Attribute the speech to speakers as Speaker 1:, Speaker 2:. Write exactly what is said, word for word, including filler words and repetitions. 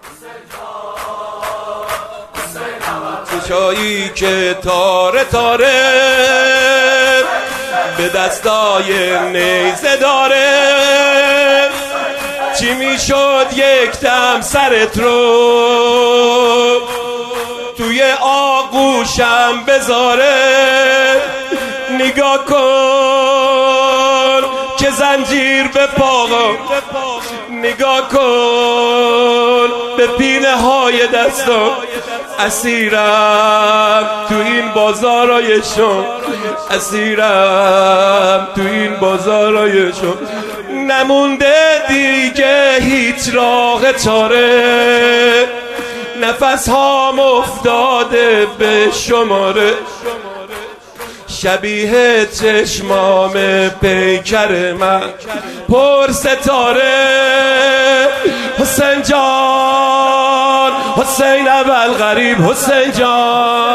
Speaker 1: چشایی که تاره تاره به دستای نیزه داره، چی میشد یک دم سرت رو توی آغوشم بذاره. نگاه کن که زنجیر به پاغم، نگاه کن به پینه های دستم، اسیرم تو این بازارایشون، اسیرم تو این بازارایشون. نمونده دیگه هیچ راه چاره، نفس هام افتاده به شماره. شبیه چشمام پیکر من پر ستاره. حسین جان، حسین ابوالغریب، حسین جان.